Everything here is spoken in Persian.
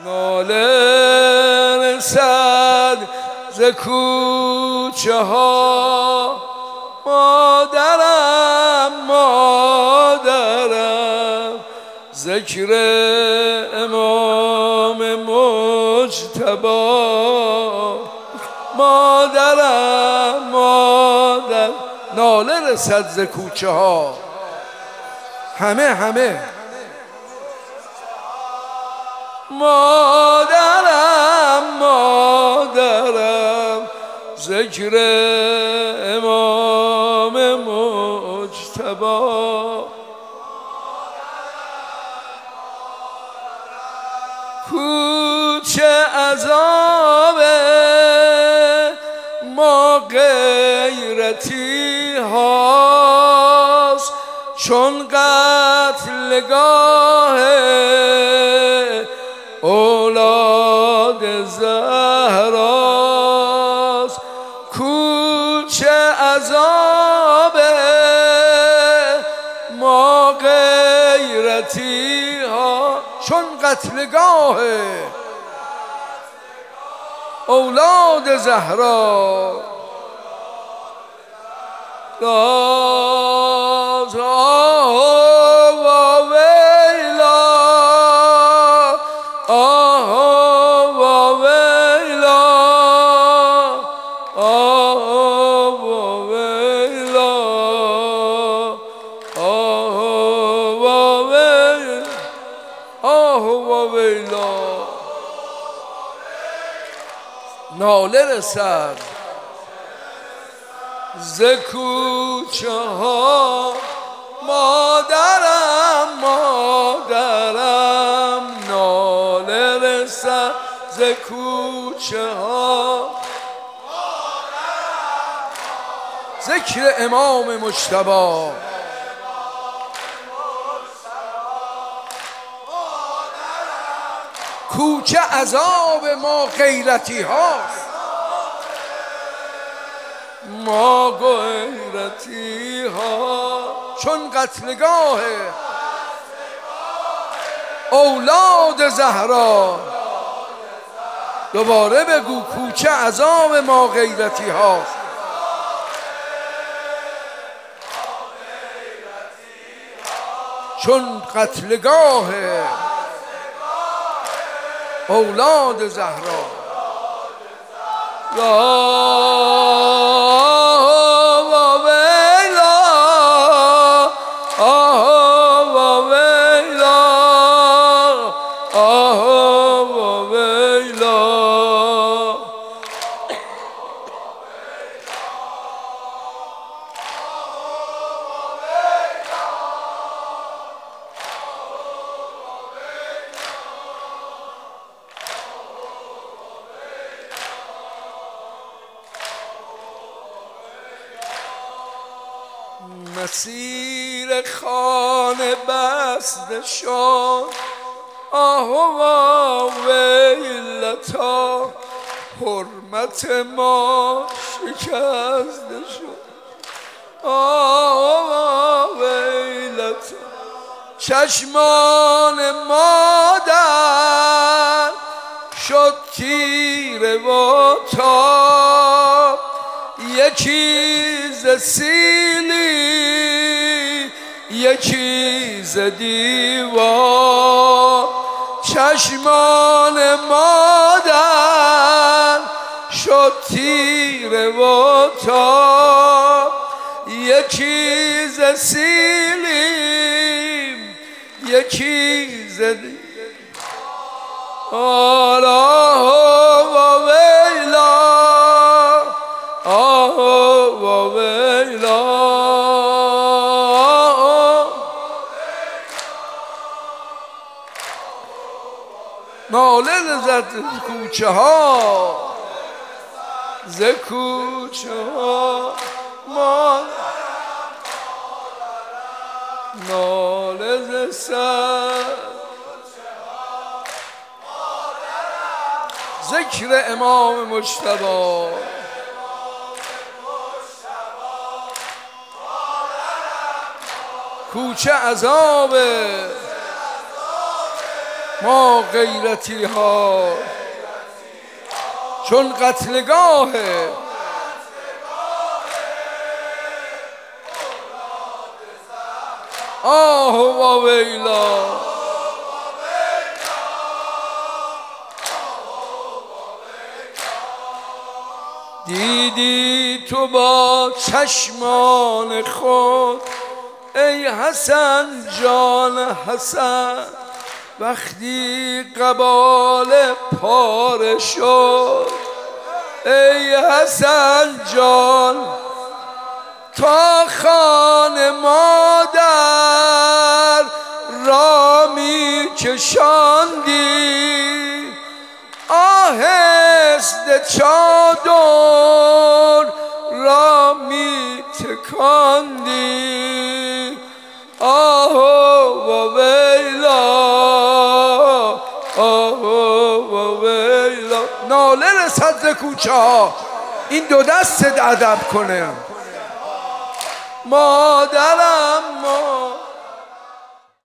ناله رسد ز کوچه ها مادرم مادرم ذکر امام مجتبی مادرم مادر ناله رسد ز کوچه ها همه مادرم مادرم ذکر امام مجتبی کوچه عذاب ما غیرتی هاست چون قتلگاه اولاد زهراست کوچه عذاب ما غیرتی ها چون قتلگاه اولاد زهرا ناله رسد ز کوچه ها مادرم مادرم ناله رسد ز کوچه ها ذکر امام مجتبی کوچه عذاب ما غیرتی هاست ما غیرتی ها چون قتلگاه اولاد زهرا دوباره بگو کوچه عذاب ما غیرتی هاست چون قتلگاه اولاد زهرا مسیر خانه بسته شد آه و ویلتا حرمت ما شکسته شد آه و ویلتا چشمان مادر شد تیره و تاب یکی ز سیلی یکی ز دیوار چشمان مادر شد تیره و تاب یکی ز سیلی یکی ز دیوار ناله زد کوچه ها ز کوچه ها ناله ز سر ذکر امام مجتبی کوچه عذاب ما غیرتی ها چون قتلگاه آه و ویلا. دیدی تو با چشمان خود ای حسن جان حسن وقتی قبال پاره شد ای حسن جان تا خانه مادر را می کشاندی آهسته چادر را می تکاندی آه و ویلا آه و ویلا. ناله رسد ز کوچه ها این دو دست ادب کنه مادرم ما